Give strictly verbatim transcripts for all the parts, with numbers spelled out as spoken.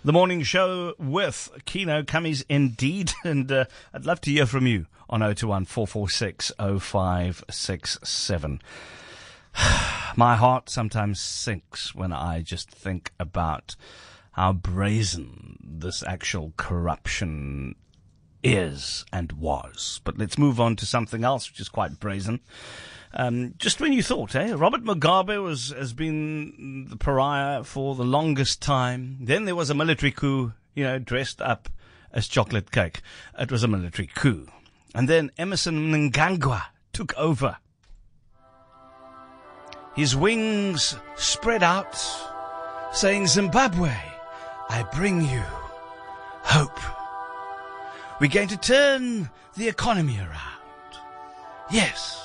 The morning show with Kieno Kammies indeed, and uh, I'd love to hear from you on oh two one, four four six, oh five six seven. My heart sometimes sinks when I just think about how brazen this actual corruption is and was. But let's move on to something else which is quite brazen. Um, just when you thought, eh, Robert Mugabe was, has been the pariah for the longest time. Then there was a military coup, you know, dressed up as chocolate cake. It was a military coup. And then Emmerson Mnangagwa took over. His wings spread out, saying, Zimbabwe, I bring you hope. We're going to turn the economy around. Yes.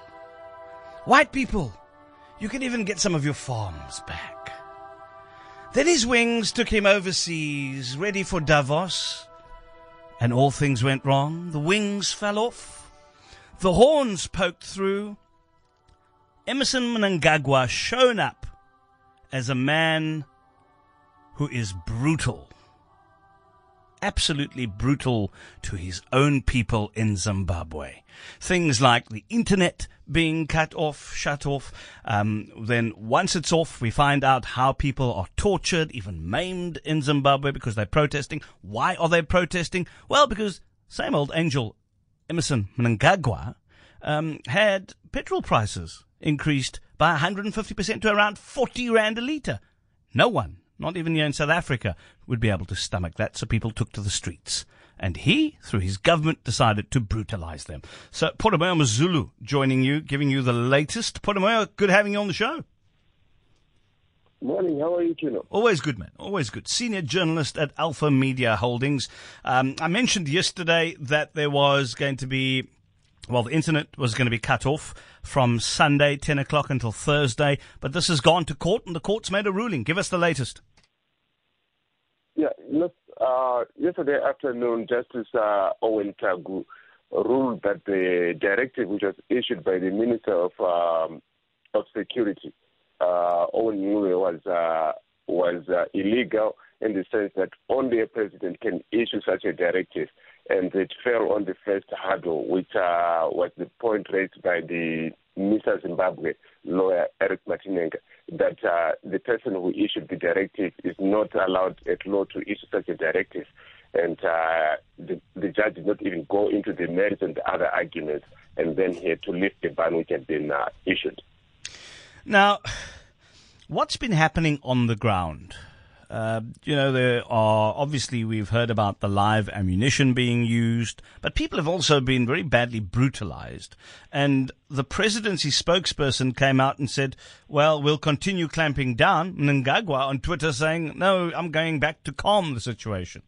White people, you can even get some of your farms back. Then his wings took him overseas, ready for Davos, and all things went wrong. The wings fell off. The horns poked through. Emmerson Mnangagwa shown up as a man who is brutal. Absolutely brutal to his own people in Zimbabwe. Things like the internet being cut off, shut off. Um, then once it's off, we find out how people are tortured, even maimed in Zimbabwe because they're protesting. Why are they protesting? Well, because same old angel Emmerson Mnangagwa um, had petrol prices increased by one hundred fifty percent to around forty rand a litre. No one, not even here in South Africa, would be able to stomach that, so people took to the streets. And he, through his government, decided to brutalize them. So, Poramoyo Mazulu joining you, giving you the latest. Poramoyo, good having you on the show. Morning, how are you, Kino? Always good, man. Always good. Senior journalist at Alpha Media Holdings. Um, I mentioned yesterday that there was going to be, well, the internet was going to be cut off from Sunday, ten o'clock until Thursday, but this has gone to court, and the court's made a ruling. Give us the latest. Yeah, look, uh, yesterday afternoon, Justice uh, Owen Tagu ruled that the directive which was issued by the Minister of um, of Security, uh, Owen Ngube, was uh, was uh, illegal in the sense that only a president can issue such a directive, and it fell on the first hurdle, which uh, was the point raised by the Mister Zimbabwe lawyer Eric Martinenga, that uh, the person who issued the directive is not allowed at law to issue such a directive. And uh, the, the judge did not even go into the merits and the other arguments, and then he had to lift the ban which had been uh, issued. Now, what's been happening on the ground? Uh, you know, there are, obviously we've heard about the live ammunition being used, but people have also been very badly brutalized. And the presidency spokesperson came out and said, well, we'll continue clamping down. Mnangagwa on Twitter saying, no, I'm going back to calm the situation.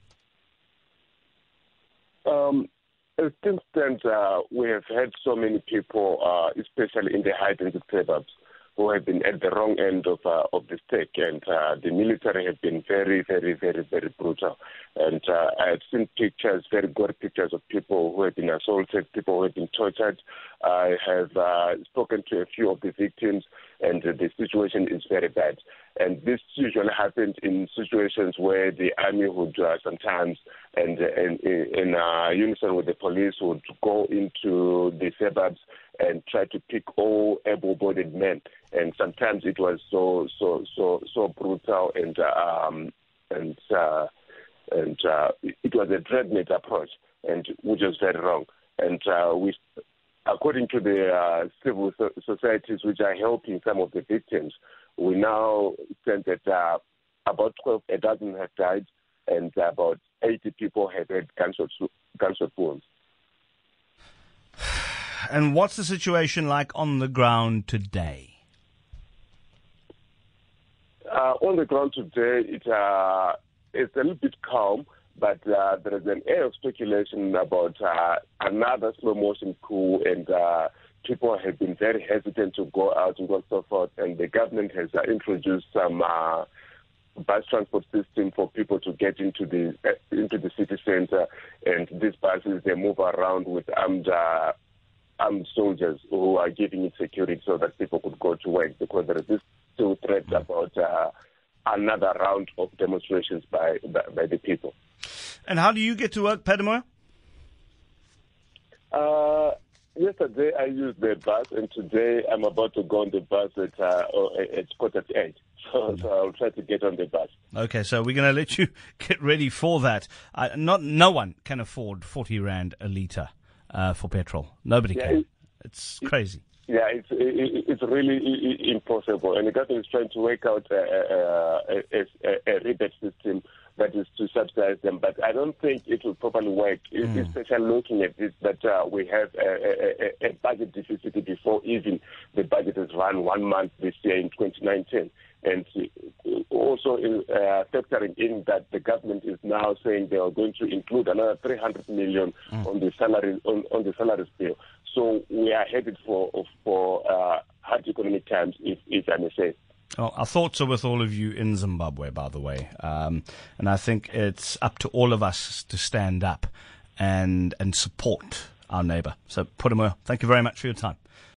Um, as things stand, uh, we have had so many people, uh, especially in the high-density suburbs, who have been at the wrong end of uh, of the stake, and uh, the military have been very, very, very, very brutal. And uh, I have seen pictures, very good pictures of people who have been assaulted, people who have been tortured. I have uh, spoken to a few of the victims, and uh, the situation is very bad. And this usually happens in situations where the army would uh, sometimes, and in, in uh, unison with the police, would go into the suburbs and try to pick all able-bodied men. And sometimes it was so so so so brutal, and um, and uh, and uh, it was a dreadnought approach, and which was very wrong. And uh, we, according to the uh, civil so- societies which are helping some of the victims, we now stand that uh, about twelve, a dozen have died, and about eighty people have had gunshot gunshot wounds. And what's the situation like on the ground today? Uh, on the ground today, it, uh, it's a little bit calm, but uh, there is an air of speculation about uh, another slow-motion coup, and uh, people have been very hesitant to go out and so forth, and the government has uh, introduced some uh, bus transport system for people to get into the uh, into the city center, and these buses, they move around with armed uh, armed soldiers who are giving it security so that people could go to work, because there is this still threat about uh, another round of demonstrations by, by, by the people. And how do you get to work, Pedamoya? Uh, yesterday I used the bus, and today I'm about to go on the bus at, uh, at quarter to eight. So, so I'll try to get on the bus. Okay, so we're going to let you get ready for that. Uh, not no one can afford forty rand a litre uh, for petrol. Nobody yeah, can. It, it's crazy. Yeah, it's it, it's really impossible, and the government is trying to work out a, a, a, a rebate system that is to subsidize them. But I don't think it will properly work, mm. especially looking at this, that uh, we have a, a, a budget deficit before even the budget has run one month this year in twenty nineteen. And also in, uh, factoring in that the government is now saying they are going to include another three hundred million mm. on the salary on, on the salaries bill. So we are headed for for uh, hard economic times, if, if I may say. Well, our thoughts are with all of you in Zimbabwe, by the way. Um, and I think it's up to all of us to stand up and and support our neighbour. So, Pedamoya, thank you very much for your time.